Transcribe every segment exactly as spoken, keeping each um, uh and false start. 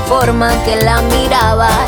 forma que la mirabas.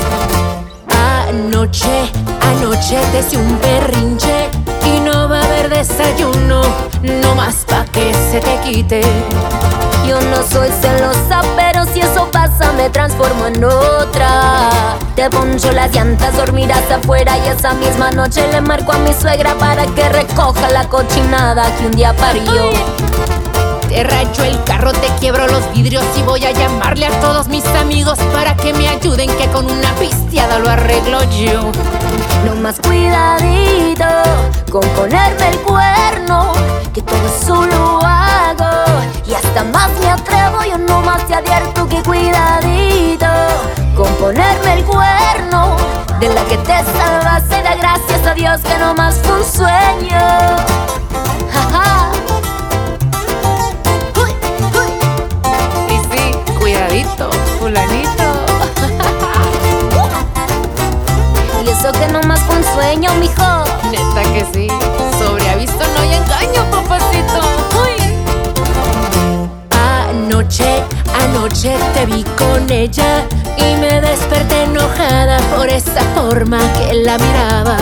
Anoche, anoche te hice un berrinche y no va a haber desayuno, no más pa' que se te quite. Yo no soy celosa, pero si eso pasa me transformo en otra. Te poncho las llantas, dormirás afuera y esa misma noche le marco a mi suegra para que recoja la cochinada que un día parió. Te rayo el carro, te quiebro los vidrios y voy a llamarle a todos mis amigos para que me ayuden, que con una pisteada lo arreglo yo. No más cuidadito con ponerme el cuerno, que todo eso lo hago y hasta más me atrevo. Yo no más te advierto que cuidadito con ponerme el cuerno. De la que te salvaste, da gracias a Dios que no más fue un sueño. Ja, ja. Cuidadito, fulanito. Y eso que nomás fue un sueño, mijo. Neta que sí, sobre aviso no hay engaño, papacito. Uy. Anoche, anoche te vi con ella y me desperté enojada por esa forma que la miraba.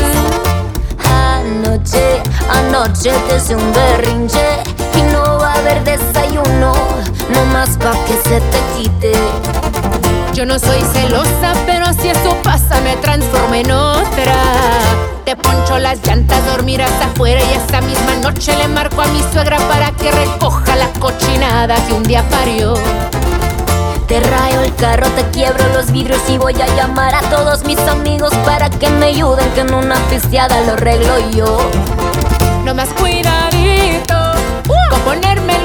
Anoche, anoche te hice un berrinche y no va a haber desayuno, no más pa' que se te quite. Yo no soy celosa, pero si eso pasa me transformo en otra. Te poncho las llantas, dormirás afuera y esa misma noche le marco a mi suegra para que recoja la cochinada que un día parió. Te rayo el carro, te quiebro los vidrios y voy a llamar a todos mis amigos para que me ayuden, que en una pisteada lo arreglo yo. No más cuidadito con ponerme